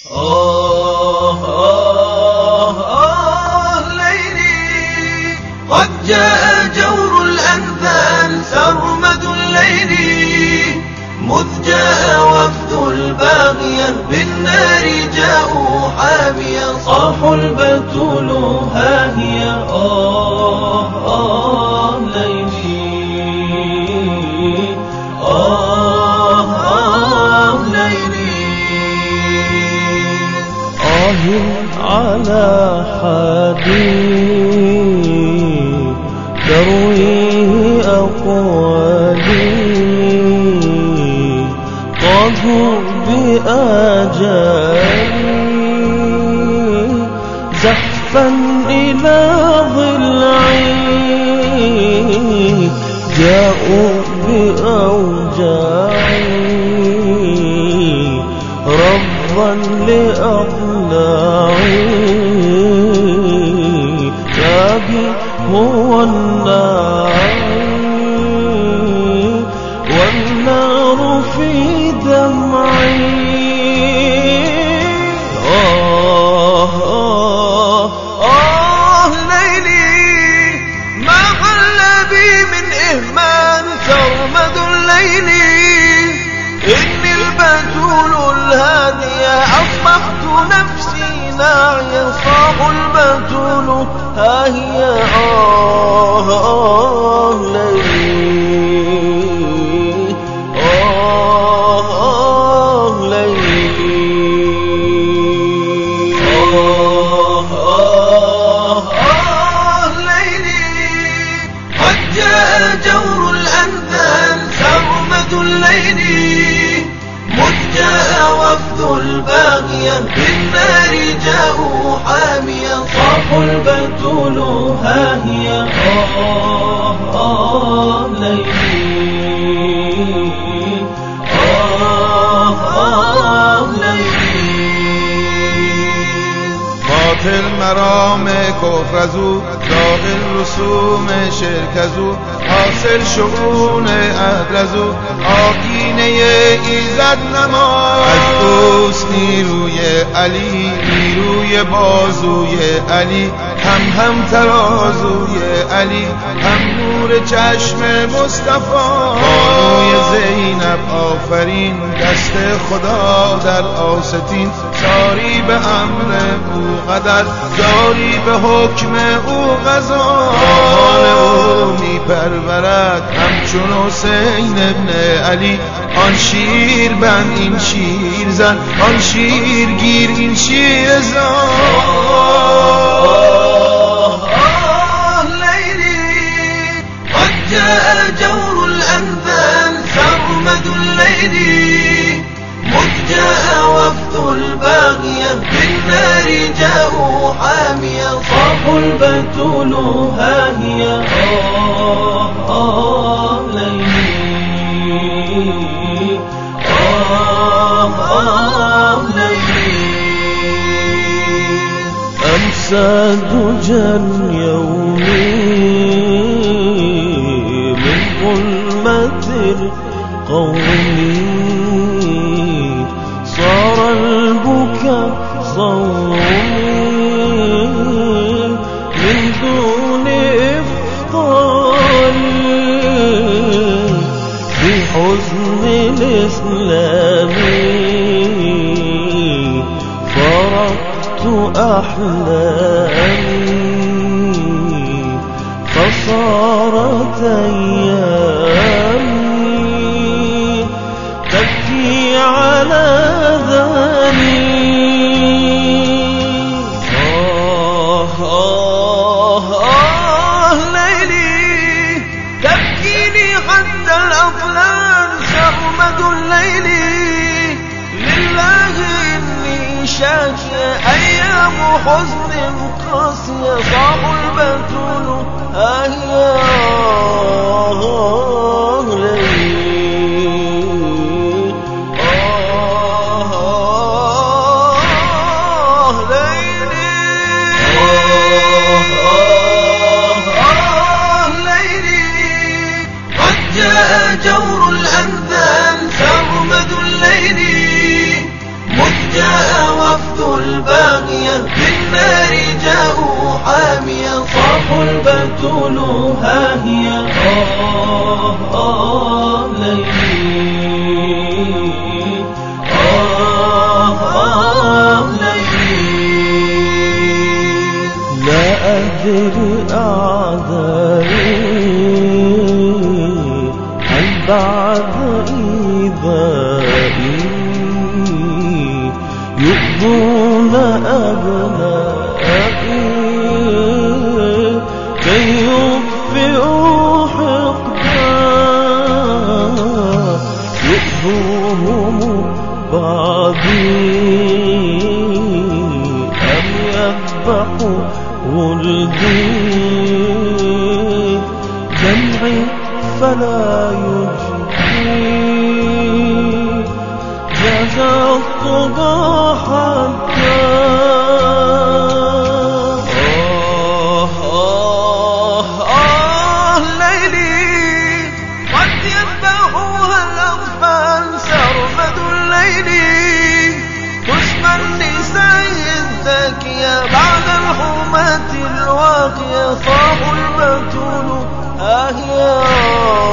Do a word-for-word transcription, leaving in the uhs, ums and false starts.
آه آه آه ليلي قد جاء جور الأنذال سرمد الليل مذ جاء وفد الباغية بالنار جاءوا حاميا صاحوا البتول ها هي آه آه ليلي آه آه ليلي آه على حدي ترويه أقوالي قضوا بآجالي زحفا إلى ضلعي جاءوا بأوجاعي ربا لأقلاعي كابي هو الناعي والنار في دمعي آه آه آه ليلي ما حل بي من إهمال سرمد الليل إني البتول الهادية أصبحت نفسي ناعية صاح البتول ها هي آه آه ليلي آه آه ليلي آه آه آه ليلي قد جاء جور الأنذال سرمد الليل مذ جاء وفد الباغية بالنار جاءوا حاميا صاحوا البتول ها هي آه آه ليلي آه آه ليلي قاتل مرام کفر ازو داغ رسوم شرک ازو حاصل شؤون عدل ازو آیینه ایزد نما از اوست نیروی علی نیروی بازوی علی هم هم ترازوی علی هم نور چشم مصطفی بانوی زینب آفرین دست خدا در آستین ساری به امر او قدر جاری به حکم او قضا آن او می پرورد همچون حسین ابن علی آن شیر بند این شیر زن آن شیر گیر این شیر زن جاء جور الأنذال سرمد الليل مذ جاء وفد الباغية بالنار جاءوا حاميا صاحوا البتول ها هي آه آه ليلي آه آه ليلي أمسى دجى يومي ظلمة القوم صار البكاء صومي من دون إفطار في حزن الإسلام فرقت أحلامي فصارت أيامي تبكي على ذنبي آه آه آه ليلي تبكيني حتى الأطلال سرمد الليل لله إني شاكي أيام حزن قاسية صعب البتول ها هي آه ليلي آه آه ليلي آه آه آه ليلي قد جاء جور الأنذال سرمد الليل مذ جاء وفد بالنار جاءوا حاميا صاحوا البتول ها هي آه آه ليلي آه آه ليلي لا أدري أعذاري هل بعد إيذائي يؤذون أبنائي كي يطفئوا حقدا يؤذوهم بعدي أم يذبحوا ولدي دمعي فلا يجدي جزى الطغى حتى آه آه آه ليلي قد يذبحوها الأطفال سرمد الليل حسن النساء الذكية بعد الحماة الواقية صاحوا البتول ها هي